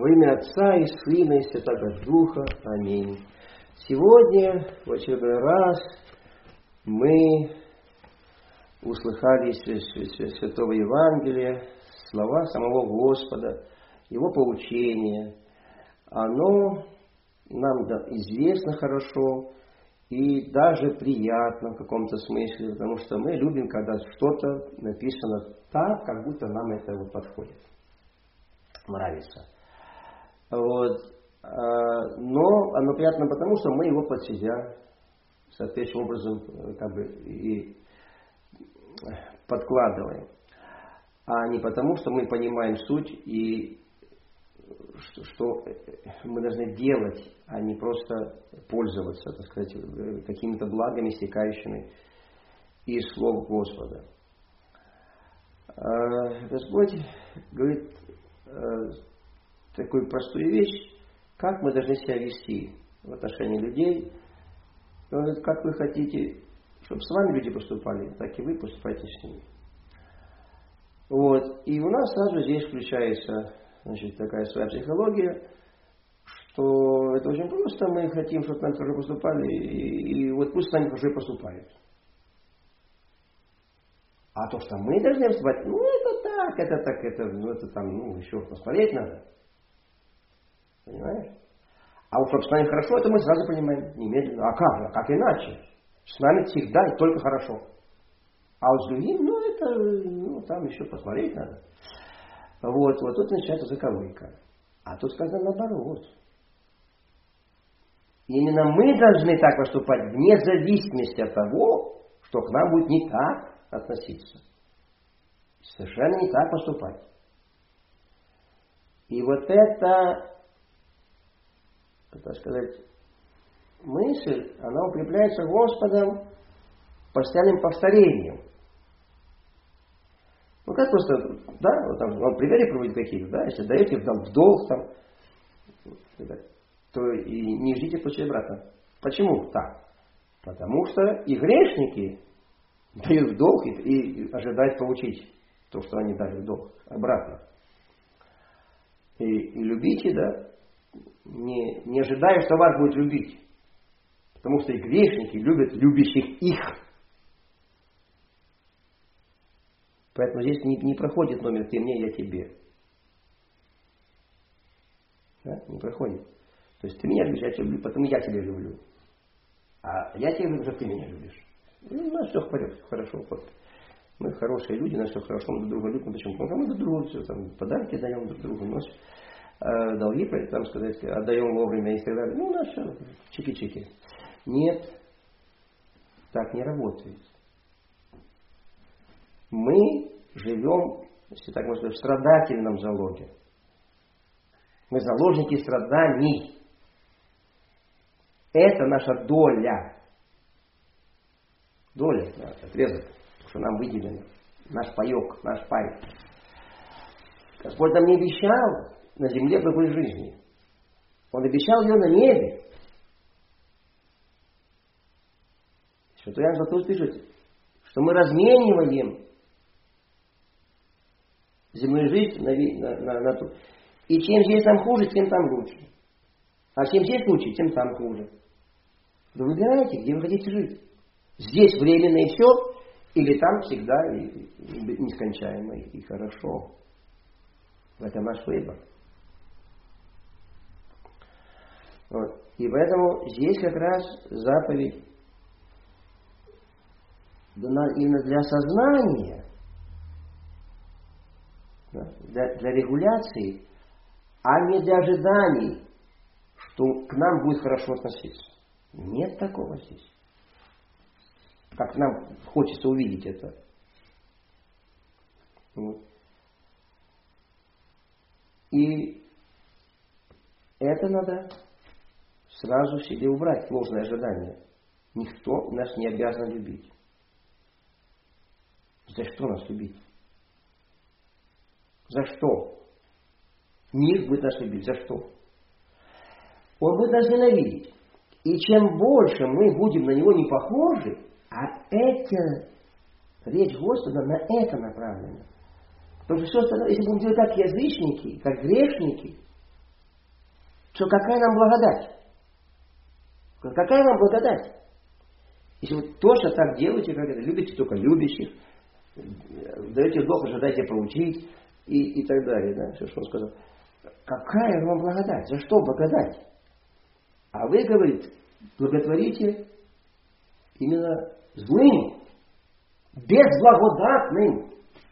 Во имя Отца и Сына и Святого Духа. Аминь. Сегодня в очередной раз мы услыхали из Святого Евангелия слова самого Господа, Его поучение. Оно нам известно хорошо и даже приятно в каком-то смысле, потому что мы любим, когда что-то написано так, как будто нам это вот подходит, нравится. Вот. Но оно приятно потому, что мы его под себя соответствующим образом как бы и подкладываем, а не потому, что мы понимаем суть и что мы должны делать, а не просто пользоваться, так сказать, какими-то благами, стекающими из слов Господа. Господь говорит такую простую вещь, как мы должны себя вести в отношении людей. Он говорит, как вы хотите, чтобы с вами люди поступали, так и вы поступайте с ними. Вот. И у нас сразу здесь включается, значит, такая своя психология, что это очень просто, мы хотим, чтобы нам тоже поступали, и вот пусть с нами уже поступают. А то, что мы должны поступать, это там, еще посмотреть надо. Понимаешь? А уж чтобы с нами хорошо, это мы сразу понимаем, немедленно. А как же? Как иначе? С нами всегда и только хорошо. А вот с другим, там еще посмотреть надо. Вот тут начинается заковыка. А тут сказано наоборот. Именно мы должны так поступать, вне зависимости от того, что к нам будет не так относиться. Совершенно не так поступать. И вот это, так сказать, мысль, она укрепляется Господом постоянным повторением. Как просто, да, вот там, он примеры приводит какие-то, да, если даете в долг там, то и не ждите получить обратно. Почему так? Потому что и грешники дают в долг и ожидают получить то, что они дали в долг, обратно. И любите, да, не ожидая, что вас будет любить. Потому что и грешники любят любящих их. Поэтому здесь не проходит номер «ты мне, я тебе». Да? Не проходит. То есть ты меня любишь, я тебя люблю, потому я тебя люблю. А я тебя люблю, потому что ты меня любишь. У нас все в порядке, хорошо. Мы хорошие люди, у нас все хорошо, мы друг друга любим. Почему? Потому что мы друг другу все, там, подарки даем друг другу, долги, там сказать, отдаем вовремя и так далее. У нас все чики-чики. Нет, так не работает. Мы живем, если так можно сказать, в страдательном залоге. Мы заложники страданий. Это наша доля. Доля, да, отрезок, что нам выделено. Наш паек, наш пай. Господь нам не обещал на земле другой жизни. Он обещал ее на небе. Святой Иоанн Златоуст пишет, что мы размениваем земную жизнь на ту. И чем здесь нам хуже, тем там лучше. А чем здесь лучше, тем там хуже. Вы выбираете, где вы хотите жить. Здесь временно и все, или там всегда и нескончаемо и хорошо. Это наш выбор. Вот. И поэтому здесь как раз заповедь дана именно для сознания, да, для регуляции, а не для ожиданий, что к нам будет хорошо относиться. Нет такого здесь. Как нам хочется увидеть это. Вот. И это надо сразу себе убрать, ложное ожидание. Никто нас не обязан любить. За что нас любить? За что? Мир будет нас любить. За что? Он будет нас ненавидеть. И чем больше мы будем на него не похожи, а это, речь Господа на это направлена. Потому что все остальное, если будем делать как язычники, как грешники, что какая нам благодать? Какая нам благодать? Если вы точно так делаете, как это, любите только любящих, даете долг, ожидаете получить и так далее. Да? Все, что он сказал. Какая вам благодать? За что благодать? А вы, говорит, благотворите именно злым, безблагодатным.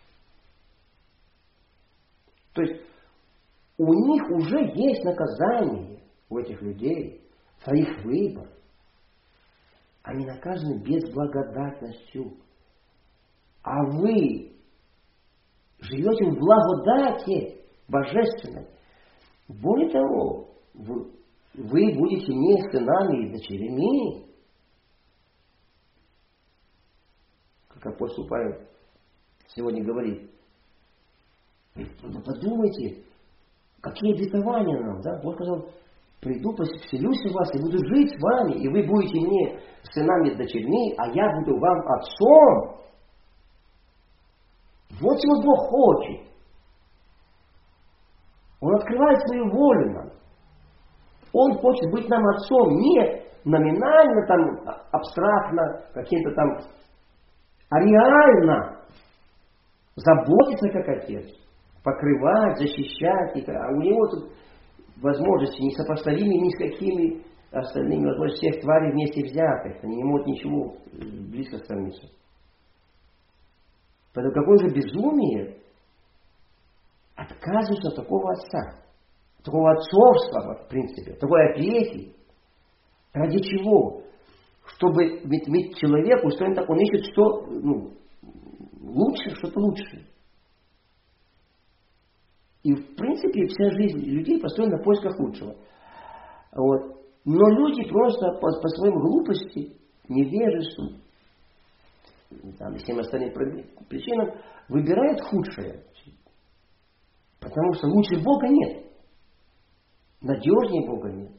То есть у них уже есть наказание, у этих людей, за их выбор. Они наказаны безблагодатностью. А вы живете в благодати божественной. Более того, вы будете не сынами и дочерями. Как апостол Павел сегодня говорит. Подумайте, какие обетования нам, да? Бог сказал, приду, поселюсь у вас и буду жить с вами, и вы будете мне сынами и дочерьми, а я буду вам отцом. Вот чего Бог хочет. Он открывает свою волю нам. Он хочет быть нам отцом не номинально, там, абстрактно, каким-то там, а реально заботиться как отец, покрывать, защищать. А у него тут возможности несопоставимы ни с какими остальными возможностями всех тварей вместе взятых. Они не могут ничего близко сравниться. Поэтому какое же безумие отказываться от такого отца, такого отцовства, в принципе, такой опеки. Ради чего? Чтобы, ведь человек устроен так, он ищет что, лучше, что-то лучшее. И в принципе вся жизнь людей построена на поисках лучшего. Вот. Но люди просто по своим глупости, невежеству, там, и всем остальным причинам выбирают худшее. Потому что лучше Бога нет. Надежнее Бога нет.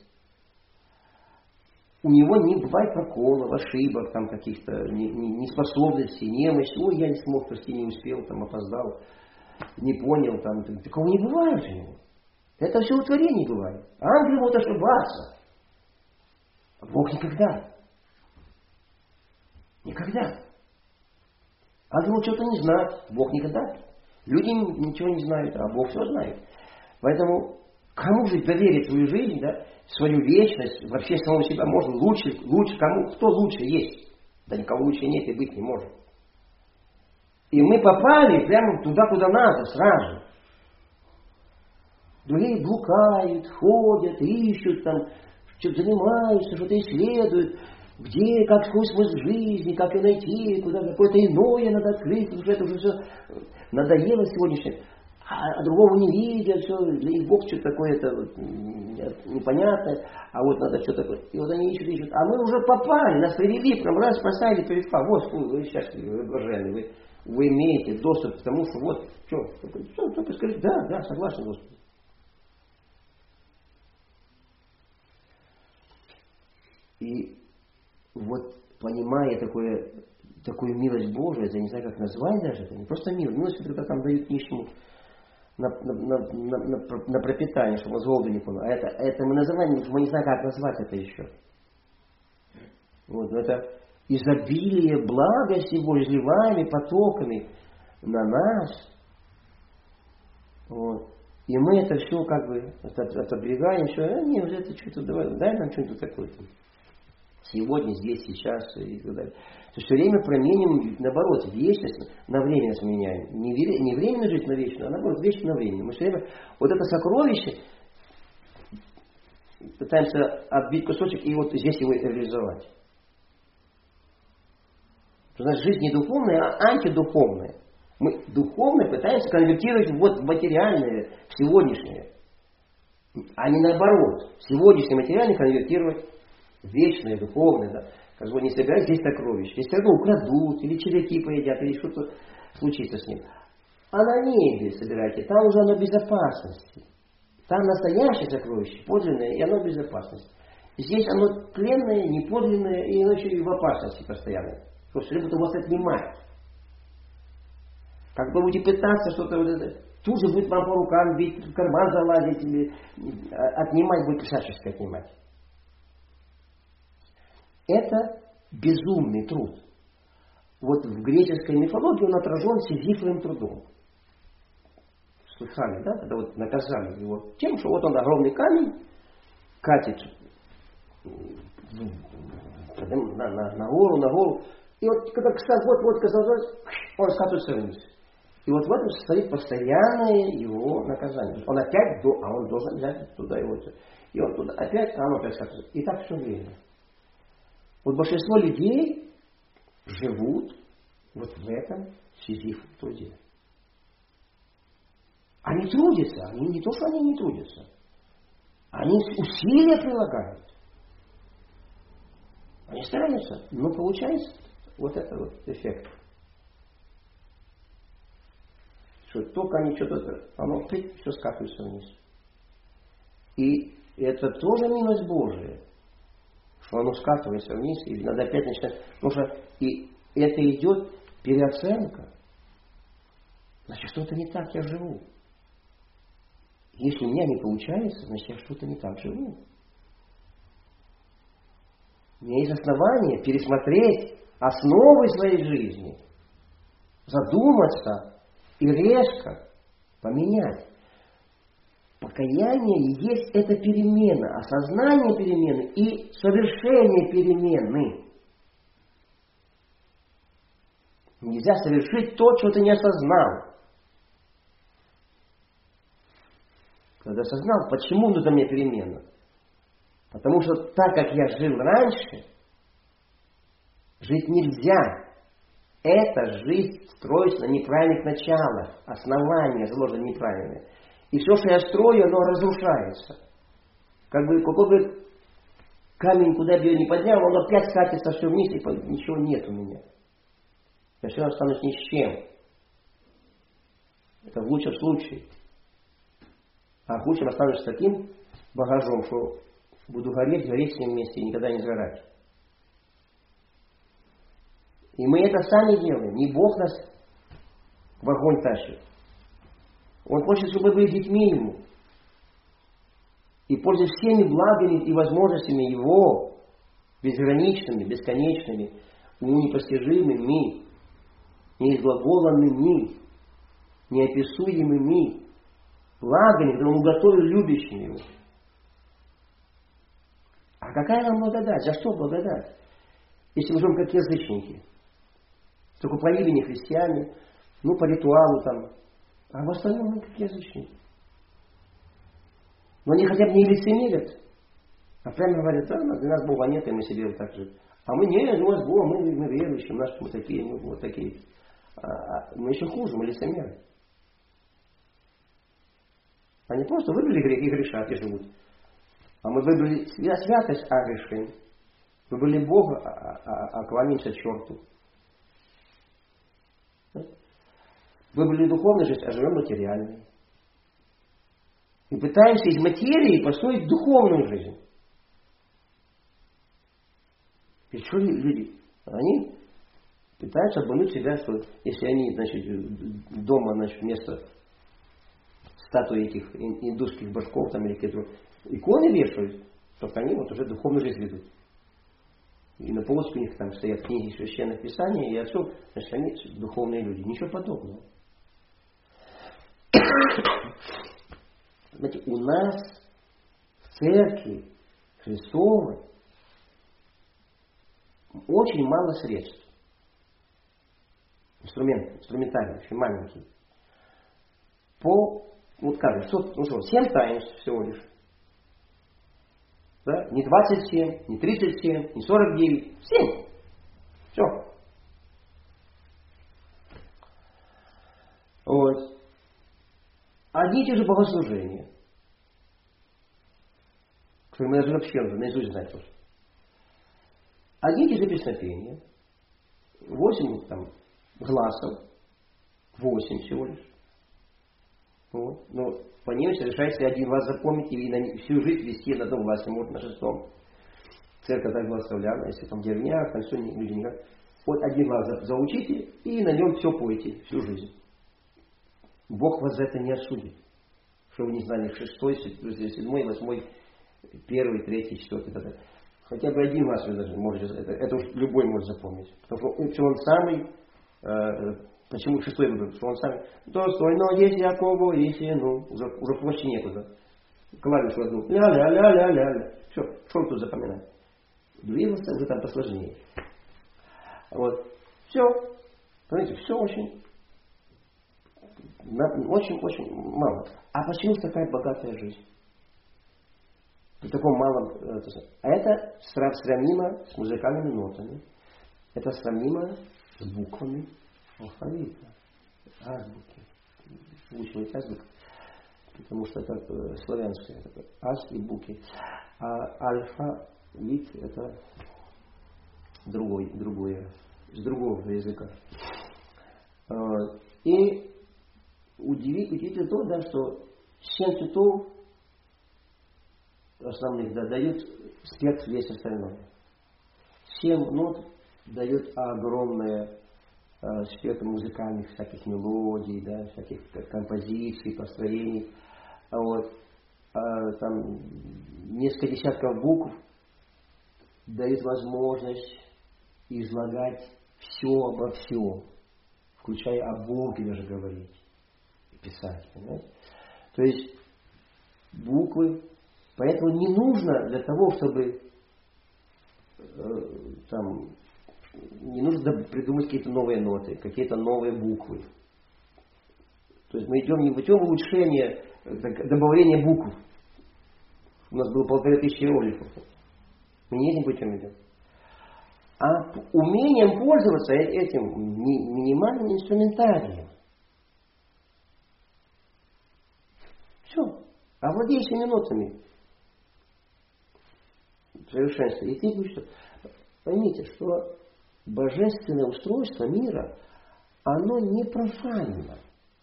У него не бывает проколов, ошибок, там каких-то неспособностей, немощи. Ой, я не смог, прости, не успел, там опоздал, не понял. Там. Такого не бывает у него. Это все у творений бывает. Ангелы могут ошибаться. А Бог никогда. Никогда. Ангел может что-то не знать. Бог никогда. Люди ничего не знают, а Бог все знает. Поэтому кому же доверить свою жизнь, да, свою вечность, вообще самого себя можно лучше, кому, кто лучше есть? Да никого лучше нет и быть не может. И мы попали прямо туда, куда надо, сразу. Другие блукают, ходят, ищут, там, что-то занимаются, что-то исследуют. Где, как свой смысл жизни, как ее найти, куда какое-то иное надо открыть, потому что это уже все надоело сегодняшнее. А другого не видят, все, для них Бог что-то такое-то непонятное, а вот надо что-то такое. И вот они ищут. А мы уже попали, нас привели, прям раз поставили перед фактом. Вот, вы сейчас, вы блаженны, вы имеете доступ к тому, что вот, что, только скажите, да, согласен, Господи. И вот понимая такую милость Божию, я не знаю, как назвать даже, это не просто милость. Милость, когда там дают нищему на пропитание, чтобы он с голоду не помнил. А это мы называем, мы не знаем, как назвать это еще. Вот, но это изобилие благости Божьей, изливаемыми потоками на нас. Вот. И мы это все как бы отобрегаем, все, не, уже это что-то, дай нам что-то такое-то. Сегодня, здесь, сейчас и так далее. То есть все время променим, наоборот, вечность на время сменяем. Не временно жить на вечную, а наоборот, вечно на время. Мы все время вот это сокровище пытаемся отбить кусочек и вот здесь его реализовать. Значит, жизнь не духовная, а антидуховная. Мы духовное пытаемся конвертировать вот в материальное, в сегодняшнее. А не наоборот. Сегодняшнее материальное конвертировать вечное, духовное, да. Как бы не собирать здесь сокровища. Если одно украдут, или червяки поедят, или что-то случится с ним. А на небе собирайте, там уже оно в безопасности. Там настоящее сокровище, подлинное, и оно в безопасности. Здесь оно тленное, неподлинное, и оно еще и в опасности постоянно. Потому что все будут у вас отнимать. Как бы будете пытаться что-то вот это Тут же будет вам по рукам бить, в карман залазить, или отнимать, будет всячески отнимать. Это безумный труд. Вот в греческой мифологии он отражен сизифовым трудом. Слыхали, да? Когда вот наказали его тем, что вот он огромный камень катит на гору. И вот когда вот казалось, он скатывается вниз. И вот в этом состоит постоянное его наказание. Он опять, он должен взять туда его. И он туда опять, оно опять скатывается. И так все время. Вот большинство людей живут вот в этом сизифовом труде. Они трудятся, они не то, что они не трудятся. Они усилия прилагают. Они стараются, но получается вот этот вот эффект. Что только они что-то, оно все скатывается вниз. И это тоже милость Божия, что оно скатывается вниз, и надо опять начинать. Потому что и это идет переоценка. Значит, что-то не так я живу. Если у меня не получается, значит, я что-то не так живу. У меня есть основания пересмотреть основы своей жизни, задуматься и резко поменять. Покаяние есть это перемена, осознание перемены и совершение перемены. Нельзя совершить то, что ты не осознал. Когда осознал, почему нужна мне перемена? Потому что так, как я жил раньше, жить нельзя. Эта жизнь строится на неправильных началах. Основания заложены неправильные. И все, что я строю, оно разрушается. Какой бы камень, куда бы я ни поднял, он опять скатится все вниз, и ничего нет у меня. Я все равно останусь ни с чем. Это в лучшем случае. А в худшем останусь с таким багажом, что буду гореть с ним вместе и никогда не сгорать. И мы это сами делаем. Не Бог нас в огонь тащит. Он хочет, чтобы мы были детьми Ему. И пользуясь всеми благами и возможностями Его, безграничными, бесконечными, непостижимыми, неизглаголанными, неописуемыми благами, которые Он уготовил любящим Его. А какая нам благодать? За что благодать? Если мы живем как язычники. Только по имени христиане, по ритуалу там. А в остальном мы как язычники. Но они хотя бы не лицемерят. А прямо говорят, для нас Бога нет, и мы себе вот так же. А мы нет, у нас Бог, мы верующие, мы такие, мы вот такие. Мы еще хуже, мы лицемеры. Они просто выбрали грех и грешат и живут. А мы выбрали святость, а грешим. Выбрали Бога, а кланяемся черту. Выбрали духовную жизнь, а живем материальной. И пытаемся из материи построить духовную жизнь. И что люди? Они пытаются обмануть себя, что если они, дома, вместо статуи этих индусских божков там, или какие-то иконы вешают, то они уже духовную жизнь ведут. И на полочке у них там стоят книги священных писаний, и все, значит, они духовные люди. Ничего подобного. Знаете, у нас в церкви Христовой очень мало средств. Инструментальные, очень маленькие. Скажем, 7 таинств всего лишь. Да? Не 27, не 37, не 49, 7. Все. Вот. Одни и те же богослужения. Которые мы даже вообще наизусть знаем тоже. Одни и те же песнопения. 8 гласов. 8 всего лишь. Вот. Но по ним совершается один глаз запомнить и всю жизнь вести на одном гласе, может на 6-м. Церковь так благословляла, если там деревня, там все люди никак. Вот один глаз заучите и на нем все пойте всю жизнь. Бог вас за это не осудит. Что вы не знали 6, 7, 8, 1, 3, 4, т.д. Хотя бы один раз вы даже можете, это уж любой может запомнить. Потому что он самый, почему 6 выбор? Потому что он самый достойно есть Якову и сыну. Уже площади некуда. Клавишу одну. Ля-ля-ля-ля-ля. Все, что он тут запоминает? Двигался уже там посложнее. Вот. Все. Понимаете, все очень мало. А почему такая богатая жизнь? При таком малом... А это сравнимо с музыкальными нотами. Это сравнимо с буквами алфавита. Азбуки. Выучивать азбуку. Потому что это славянское. Это аз и буки. А алфавит это другое. С другого языка. И удивительно то, да, что 7 цветов основных дают спектр весь остальной. 7 нот дают огромное спектр музыкальных всяких мелодий, да, всяких композиций, построений. Там несколько десятков букв дают возможность излагать все обо всем, включая о Боге даже говорить и писать, понимаете? То есть буквы, поэтому не нужно для того, чтобы не нужно придумать какие-то новые ноты, какие-то новые буквы. То есть мы идем не путем улучшения, добавления букв. У нас было 1500 иероглифов. Мы не этим путем идем. А умением пользоваться этим минимальным инструментарием. Все. Овладей 7 нотами. Совершенство. И ты будешь что? Поймите, что божественное устройство мира, оно не профанно.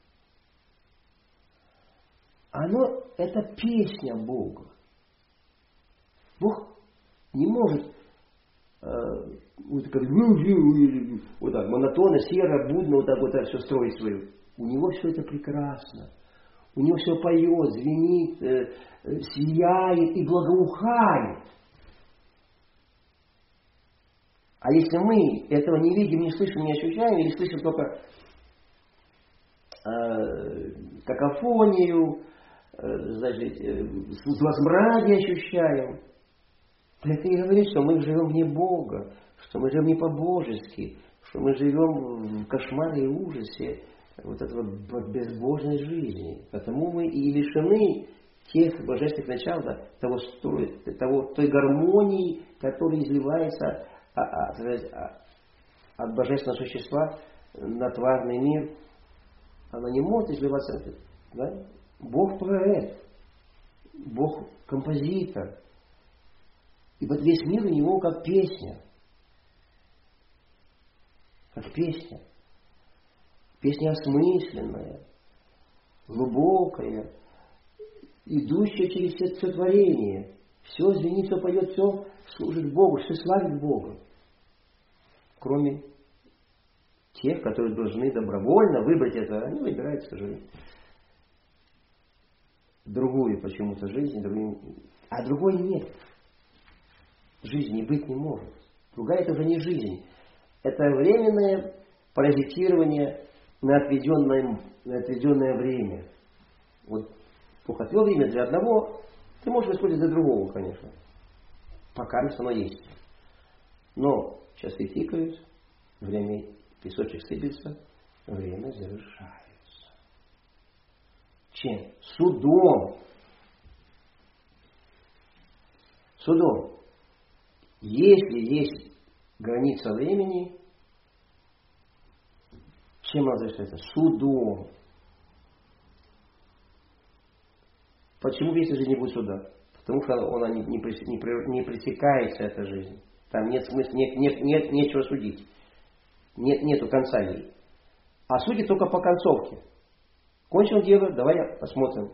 Оно это песня Бога. Бог не может вот так монотонно, серо, будно вот так все строить свою. У него все это прекрасно. У него все поет, звенит, сияет и благоухает. А если мы этого не видим, не слышим, не ощущаем, или слышим только какофонию, возмраде ощущаем, то это и говорит, что мы живем вне Бога, что мы живем не по-божески, что мы живем в кошмаре и ужасе вот этой вот безбожной жизни. Потому мы и лишены тех божественных начал, да, той гармонии, которая изливается от божественного существа на тварный мир. Она не может изливаться. Да? Бог поэт, Бог композитор. И вот весь мир у него как песня. Как песня. Песня осмысленная, глубокая, идущая через все творение. Все звенит, все поет, все служит Богу, все славит Бога. Кроме тех, которые должны добровольно выбрать это, они выбирают, к сожалению, другую почему-то жизнь, а другой нет. Жизни быть не может. Другая это уже не жизнь. Это временное паразитирование на отведенное время. Вот Бог отвел время для одного, ты можешь использовать для другого, конечно. Пока оно есть. Но часы тикают, время, песочек сыпется, время завершается. Чем? Судом. Судом. Если есть граница времени, чем она завершается? Судом. Почему в вечной жизни не будет суда? Потому что она не пресекается, эта жизнь. Там нет смысла, нет нечего судить. Нету конца ей. А судит только по концовке. Кончил дело, давай посмотрим.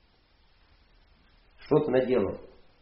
Что ты наделал.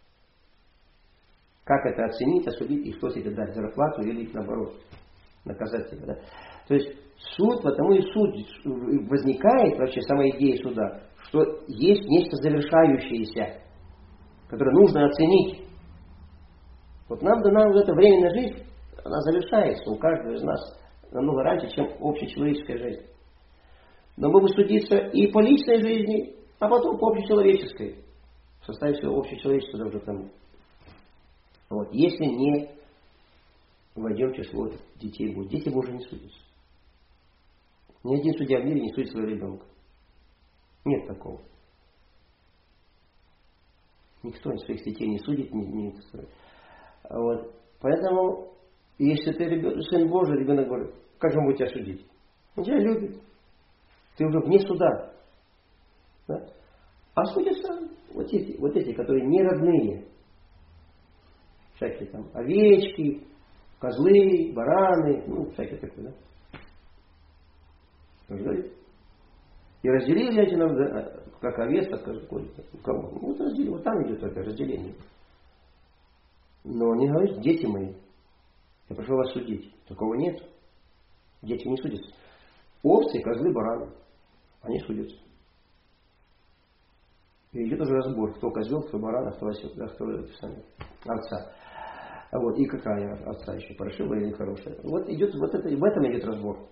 Как это оценить, осудить и что тебе дать, зарплату или наоборот, наказать тебя. Да? То есть суд, потому и суд возникает, вообще сама идея суда, что есть нечто завершающееся, которое нужно оценить. Вот нам дана вот эта временная жизнь, она завершается у каждого из нас намного раньше, чем общечеловеческая жизнь. Но мы будем судиться и по личной жизни, а потом по общечеловеческой. В составе всего общечеловеческого уже там. Вот. Если не войдем в число детей Божьих. Дети Божьи не судятся. Ни один судья в мире не судит своего ребенка. Нет такого. Никто своих детей не судит, вот. Поэтому, если ты сын Божий, ребенок Божий, как же он будет тебя судить? Он тебя любит. Ты уже вне суда. Да? А судятся вот эти, которые не родные. Всякие там овечки, козлы, бараны, всякие такие, да? И разделили эти, как овец, так скажем, кого? Вот разделили, вот там идет это разделение. Но он не говорит, дети мои, я прошу вас судить. Такого нет. Дети не судятся. Овцы, козлы, бараны, они судятся. И идет уже разбор, кто козел, кто баран, кто осел, да, кто овца. Вот, и какая овца еще, паршивая или хорошая. Вот идет, в этом идет разбор.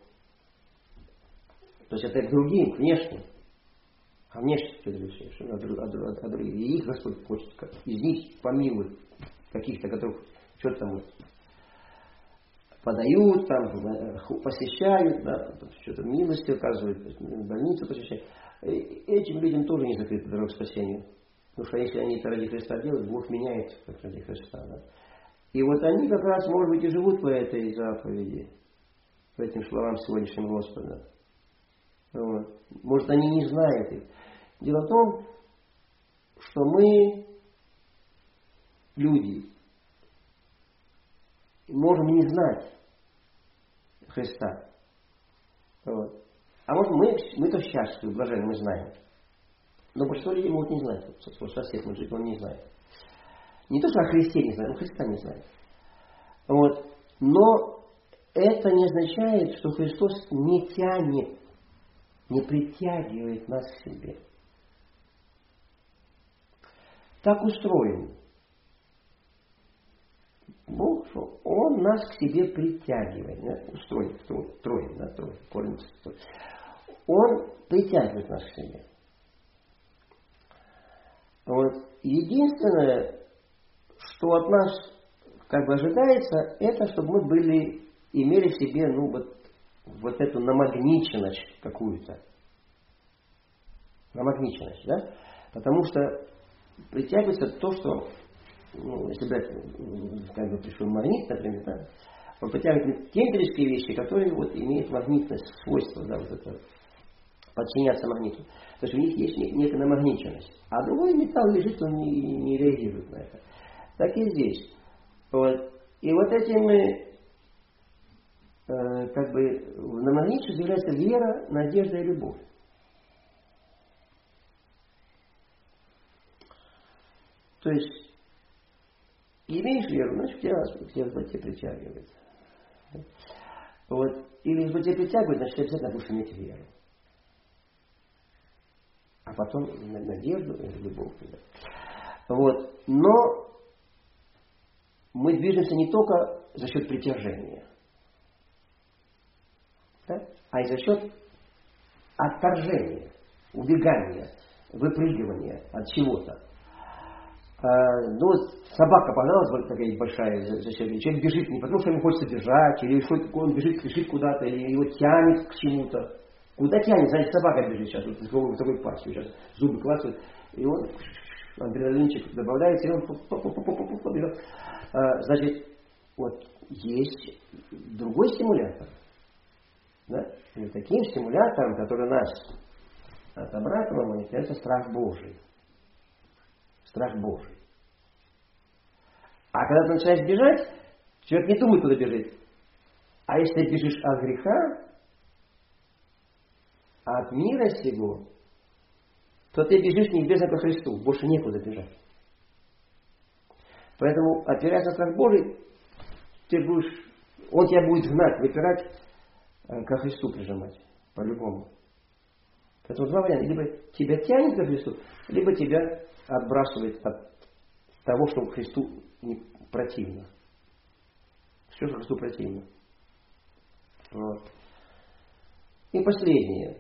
То есть это к другим, к внешним. А внешне а другие. И их Господь хочет, из них помилует каких-то, которых что-то там вот подают, там, посещают, да, что-то милости оказывают, больницу посещают. Этим людям тоже не закрыта дорога к спасению. Потому что если они это ради Христа делают, Бог меняет как ради Христа. Да? И вот они как раз, может быть, и живут по этой заповеди, по этим словам сегодняшнего Господа. Вот. Может, они не знают их. Дело в том, что мы, люди, можем не знать Христа. Вот. А может, мы то счастливы, блаженны, мы знаем. Но большинство людей могут не знать. Вот сосед может жить, он не знает. Не то, что о Христе не знает, он Христа не знает. Вот. Но это не означает, что Христос не тянет, не притягивает нас к себе. Так устроен Бог, что Он нас к себе притягивает. Да? Устроен, корень. Он притягивает нас к себе. Вот. Единственное, что от нас как бы ожидается, это чтобы мы имели в себе вот эту намагниченность какую-то. Намагниченность, да? Потому что притягивается то, что, если брать, как бы пришел магнит, например, да, он притягивает те металлические вещи, которые вот имеют магнитность, свойство, да, вот это, подчиняться магниту. То есть у них есть некая намагниченность. А другой металл лежит, он не реагирует на это. Так и здесь. Вот. И вот этим как бы намагниченностью является вера, надежда и любовь. То есть имеешь веру, значит тебя притягивает. Вот. Или если тебя притягивает, значит ты обязательно будешь иметь веру. А потом надежду и любовь. Вот. Но мы движемся не только за счет притяжения, да? А и за счет отторжения, убегания, выпрыгивания от чего-то. Собака погналась, вот такая большая, человек бежит не потому, что ему хочется бежать, или он бежит куда-то, или его тянет к чему-то. Куда тянет? Знаете, собака бежит сейчас, вот такой пасть, сейчас зубы клацают, и он адреналинчик добавляется, и он побежал. Значит, вот есть другой стимулятор. Да? И таким стимулятором, который нас от обратного манит, это страх Божий. Страх Божий. А когда ты начинаешь бежать, человек не думает, куда бежит. А если ты бежишь от греха, от мира сего, то ты бежишь неизбежно ко Христу. Больше некуда бежать. Поэтому, опираясь на страх Божий, он тебя будет гнать, выпирать ко Христу прижимать. По-любому. Поэтому два варианта. Либо тебя тянет ко Христу, либо тебя отбрасывает от того, что Христу противно. Все, что Христу противно. Вот. И последнее.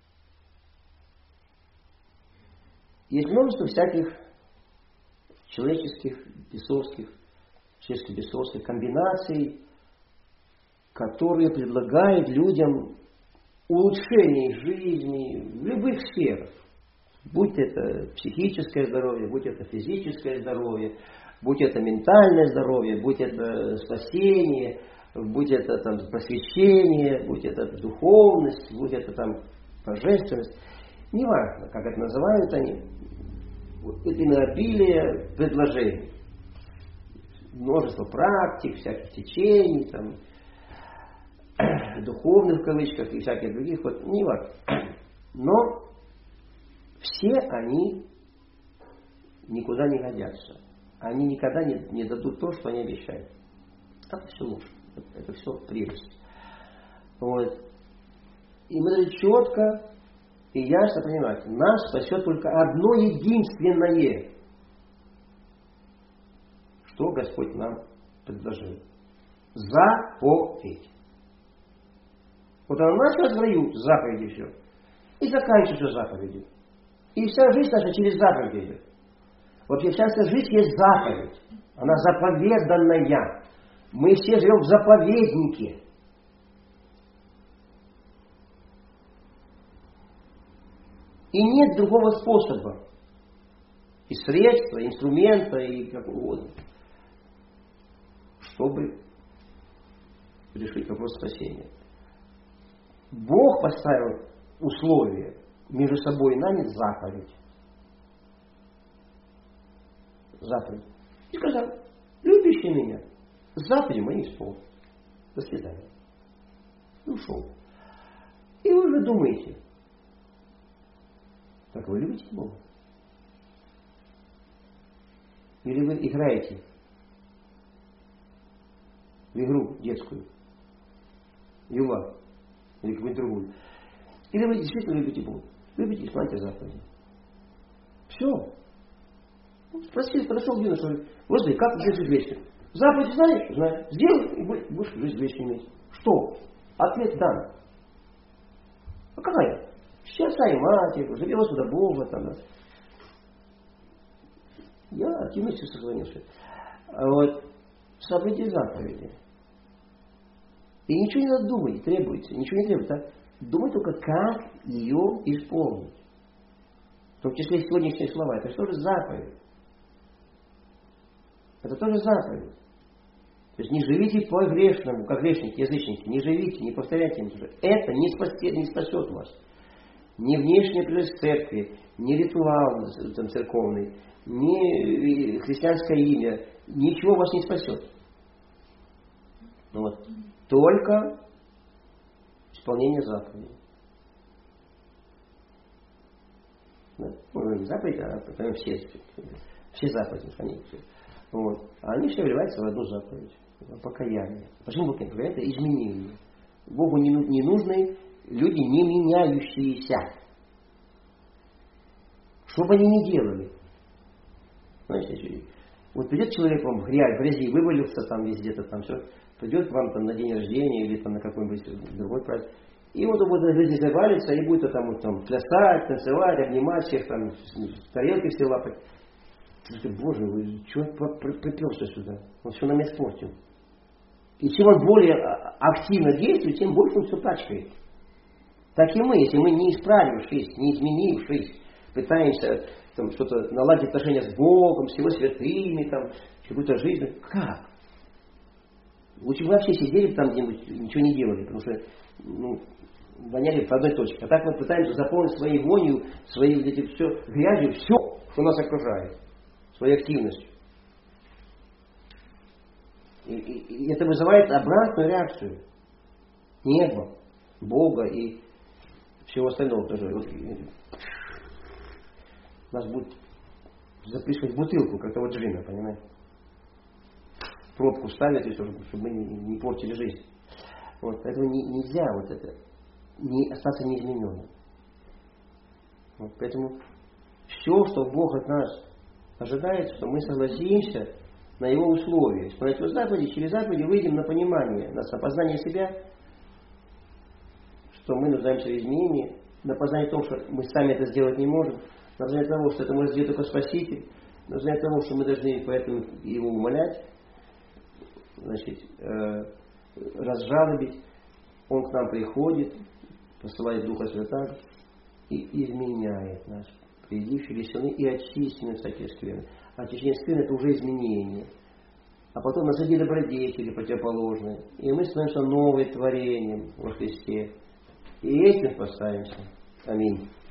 Есть множество всяких человеческих, бесовских комбинаций, которые предлагают людям улучшение жизни в любых сферах. Будь это психическое здоровье, будь это физическое здоровье, будь это ментальное здоровье, будь это спасение, будь это там просвещение, будь это духовность, будь это там божественность. Неважно, как это называют они. Это изобилие предложений. Множество практик, всяких течений, там, духовных в кавычках и всяких других. Вот, неважно. Но все они никуда не годятся. Они никогда не дадут то, что они обещают. Это все ложь. Это все прелесть. Вот. И мы должны четко и ясно понимать, нас спасет только одно единственное, что Господь нам предложил. Заповедь. Вот она началась в раю с заповеди все. И заканчивается заповедью. И вся жизнь наша через заповедь идет. Вообще вся жизнь есть заповедь. Она заповеданная. Мы все живем в заповеднике. И нет другого способа. И средства, и инструмента, и как угодно. Чтобы решить вопрос спасения. Бог поставил условия между собой и нами заповедь. Заповедь. И сказал, любящий меня, заповеди мои исполнил. До свидания. И ушел. И вы уже думаете, как вы любите Бога? Или вы играете в игру детскую, юла, или какую-нибудь другую. Или вы действительно любите Бога. Любите исполнять заповеди. Все. Спросили, подошел к юноше, говорит, Господи, как жить вечно? Заповедь знаешь? Знаю. Сделай, и будешь жизнь вечно иметь. Что? Ответ дан. А какая? Отца и матери, живела сюда Бога. Там. Я активностью сохранился. Вот. Соблюдите заповеди. И ничего не надо думать, требуется. Ничего не требуется. Так? Думай только, как ее исполнить. В том числе сегодняшние слова. Это что же заповедь? Это тоже заповедь. То есть не живите по-грешному, как грешники, язычники. Не живите, не повторяйте. Это не спасет вас. Ни внешняя прелесть церкви, ни ритуал там, церковный, ни христианское имя. Ничего вас не спасет. Вот. Только исполнение заповедей. Да? Ну, не заповеди, а прям все заповеди. Вот. А они все вливаются в одну заповедь. Покаяние. Почему покаяние? Это изменение. Богу не нужны люди, не меняющиеся. Что бы они ни делали. Знаете, вот придет человек вам в грязи, вывалился там везде-то там все, придет к вам там на день рождения или там на какой-нибудь другой праздник, и вот он будет на жизни завалится, и будет там, вот, там плясать, танцевать, обнимать всех, там, тарелки все лапать. Боже, вы чего приперся сюда? Он все нам испортил. И чем он более активно действует, тем больше он все пачкает. Так и мы, если мы не исправившись, не изменившись, пытаемся там, что-то наладить отношения с Богом, с Его святыми, там, какую-то жизнь. Как? Лучше бы вообще сидели там где-нибудь, ничего не делали, потому что воняли по одной точке. А так мы пытаемся заполнить своей вонью, своей вот эти все грязью, все, что нас окружает, своей активностью. И это вызывает обратную реакцию неба, Бога и всего остального тоже. Нас будет запрыскивать в бутылку, как того джина, понимаете? Пробку ставят, чтобы мы не портили жизнь. Вот, поэтому нельзя вот это, не остаться неизмененным. Вот, поэтому все, что Бог от нас ожидает, что мы согласимся на Его условия. Что на эти заповеди, через заповеди выйдем на понимание, на познание себя, что мы нуждаемся в изменении, на познание того, что мы сами это сделать не можем, на познание того, что это может сделать только Спаситель, на познание того, что мы должны поэтому Его умолять, значит, разжалобить. Он к нам приходит, посылает Духа Святаго и изменяет нас. Приди, филистимляне, и очисти нас всякие скверны. Очищение скверны – это уже изменение. А потом насади добродетели противоположные. И мы становимся новым творением во Христе. И этим спасаемся. Аминь.